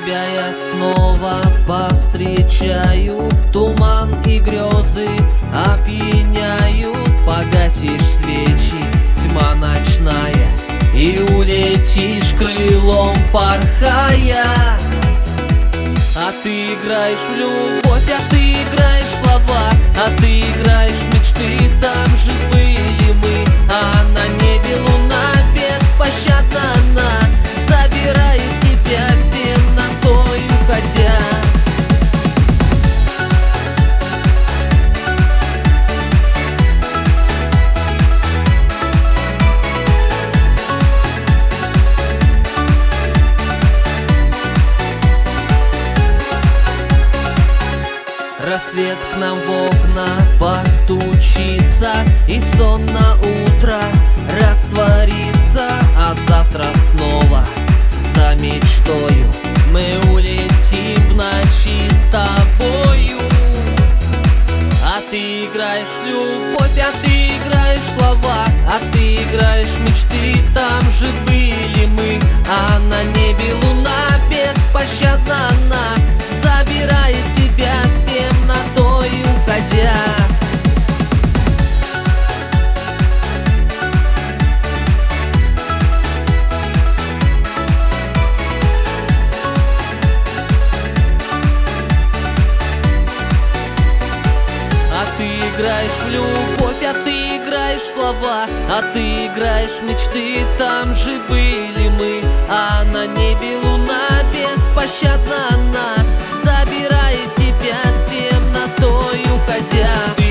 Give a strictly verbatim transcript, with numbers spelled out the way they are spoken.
тебя я снова повстречаю. Туман и грезы опьяняют. Погасишь свечи, тьма ночная, и улетишь крылом порхая. А ты играешь в любовь, а ты играешь в слова, а ты играешь в мечты, там же были мы. А на небе луна беспощадна, она забирает тебя с темнотой уходя. Рассвет к нам в окна постучится, и сон на утро растворится. А завтра снова за мечтою мы улетим в ночи с тобою. А ты играешь в любовь, а ты играешь в слова, а ты играешь в мечты, там же были мы. А на небе луна беспощадна, она забирает тебя с темнотой уходя. А ты играешь в любовь, а ты играешь в слова, а ты играешь в мечты, там же были мы. А на небе луна беспощадна, она забирает тебя с темнотой уходя.